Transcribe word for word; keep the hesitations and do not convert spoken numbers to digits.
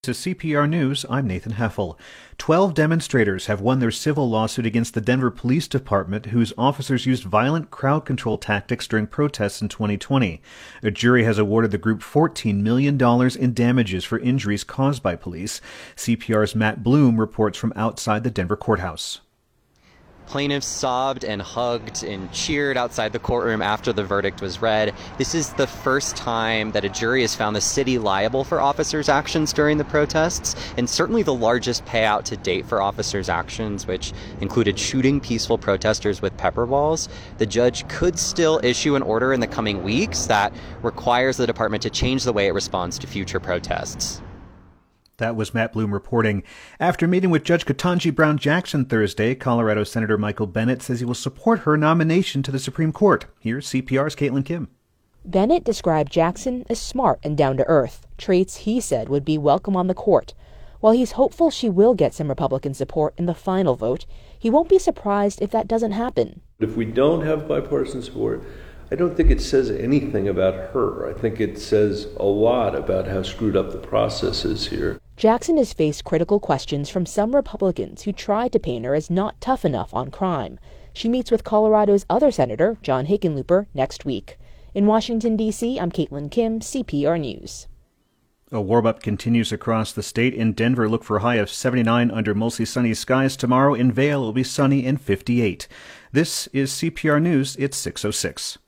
To C P R News, I'm Nathan Heffel. Twelve demonstrators have won their civil lawsuit against the Denver Police Department, whose officers used violent crowd control tactics during protests in twenty twenty. A jury has awarded the group fourteen million dollars in damages for injuries caused by police. C P R's Matt Bloom reports from outside the Denver courthouse. Plaintiffs sobbed and hugged and cheered outside the courtroom after the verdict was read. This is the first time that a jury has found the city liable for officers' actions during the protests, and certainly the largest payout to date for officers' actions, which included shooting peaceful protesters with pepper balls. The judge could still issue an order in the coming weeks that requires the department to change the way it responds to future protests. That was Matt Bloom reporting. After meeting with Judge Ketanji Brown Jackson Thursday, Colorado Senator Michael Bennet says he will support her nomination to the Supreme Court. Here's C P R's Caitlin Kim. Bennet described Jackson as smart and down-to-earth, traits he said would be welcome on the court. While he's hopeful she will get some Republican support in the final vote, he won't be surprised if that doesn't happen. If we don't have bipartisan support, I don't think it says anything about her. I think it says a lot about how screwed up the process is here. Jackson has faced critical questions from some Republicans who tried to paint her as not tough enough on crime. She meets with Colorado's other senator, John Hickenlooper, next week. In Washington, D C, I'm Caitlin Kim, C P R News. A warm-up continues across the state. In Denver, look for a high of seventy-nine under mostly sunny skies tomorrow. In Vail, it will be sunny and fifty-eight. This is C P R News. It's six oh six.